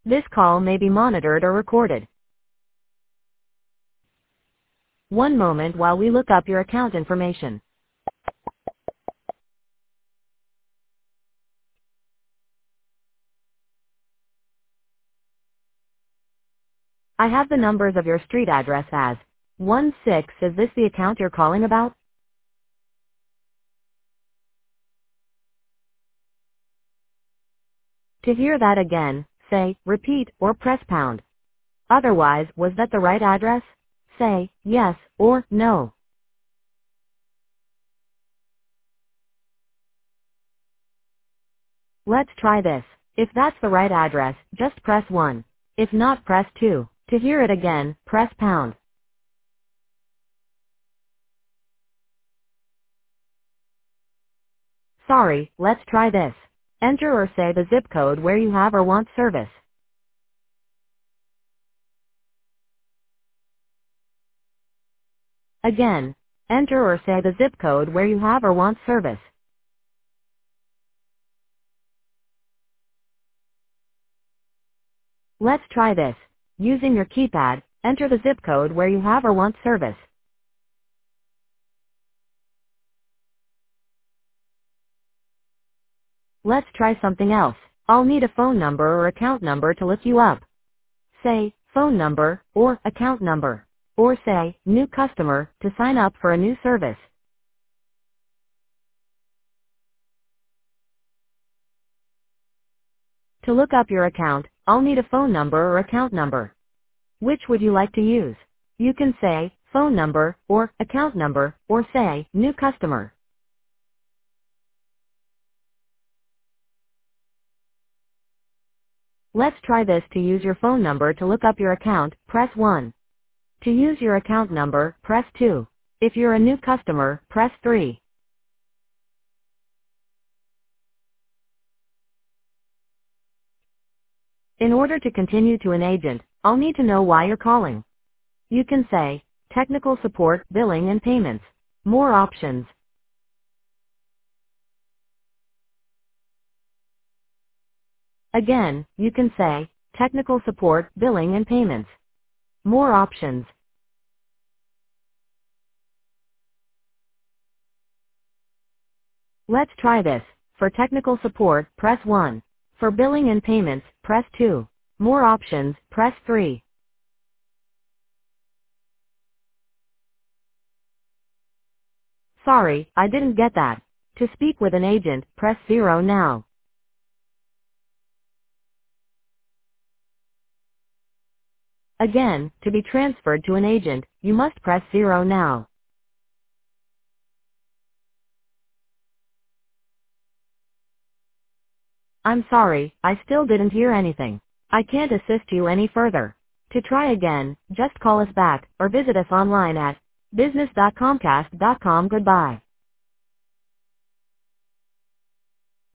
This call may be monitored or recorded. One moment while we look up your account information. I have the numbers of your street address as 16. Is this the account you're calling about? To hear that again, say, repeat, or press pound. Otherwise, was that the right address? Say, yes, or no. Let's try this. If that's the right address, just press 1. If not, press 2. To hear it again, press pound. Sorry, let's try this. Enter or say the zip code where you have or want service. Again, enter or say the zip code where you have or want service. Let's try this. Using your keypad, enter the zip code where you have or want service. Let's try something else. I'll need a phone number or account number to look you up. Say, phone number, or account number. Or say, new customer, to sign up for a new service. To look up your account, I'll need a phone number or account number. Which would you like to use? You can say, phone number, or account number, or say, new customer. Let's try this. To use your phone number to look up your account, press 1. To use your account number, press 2. If you're a new customer, press 3. In order to continue to an agent, I'll need to know why you're calling. You can say, technical support, billing and payments. More options. Again, you can say, technical support, billing and payments. More options. Let's try this. For technical support, press 1. For billing and payments, press 2. More options, press 3. Sorry, I didn't get that. To speak with an agent, press 0 now. Again, to be transferred to an agent, you must press 0 now. I'm sorry, I still didn't hear anything. I can't assist you any further. To try again, just call us back, or visit us online at business.comcast.com. Goodbye.